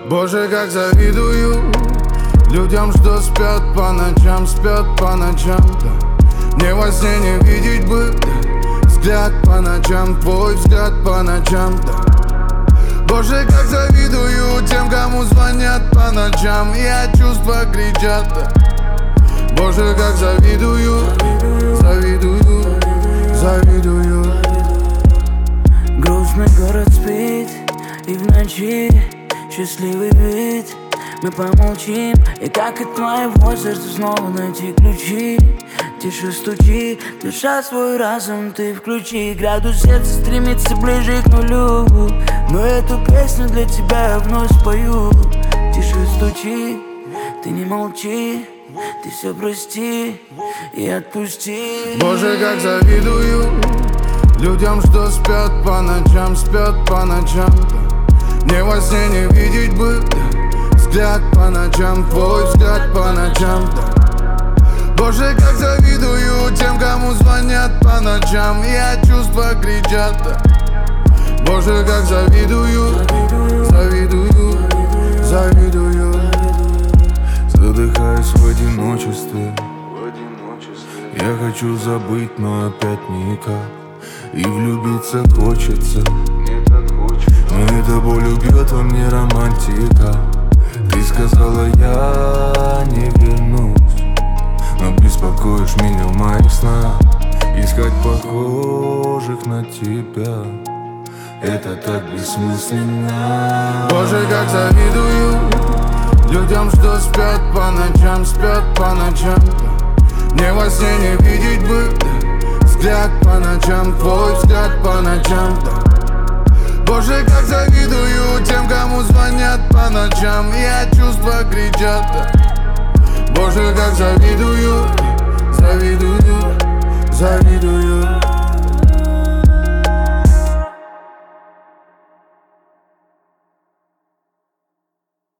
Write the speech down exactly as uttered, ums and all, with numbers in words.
Боже, как завидую людям, что спят по ночам, спят по ночам, да. Мне во сне не видеть бы, да. Взгляд по ночам, твой взгляд по ночам, да. Боже, как завидую тем, кому звонят по ночам, и от чувства кричат, да. Боже, как завидую, завидую, завидую. Грустный город спит, и в ночи счастливый вид. Мы помолчим, и как от твоего сердца снова найти ключи. Тише стучи, душа свой разум ты включи. Градус сердца стремится ближе к нулю, но эту песню для тебя я вновь спою. Тише стучи, ты не молчи, ты все прости и отпусти. Боже, как завидую людям, что спят по ночам, спят по ночам, да. Мне во сне не видеть бы, да. Взгляд по ночам, твой взгляд по ночам, да. Боже, как завидую тем, кому звонят по ночам, и от чувства кричат, да. Боже, как завидую, завидую, завидую. Задыхаюсь в одиночестве. Я хочу забыть, но опять никак. И влюбиться хочется, но эта боль убьет во мне романтика. Ты сказала, я не вернусь, но беспокоишь меня в моих снах. Искать похожих на тебя — это так бессмысленно. Боже, как завидую людям, что спят по ночам, спят по ночам, да. Мне во сне не видеть бы, да. Взгляд по ночам, твой взгляд по ночам, да. Боже, как завидую тем, кому звонят по ночам, и от чувства кричат, да. Боже, как завидую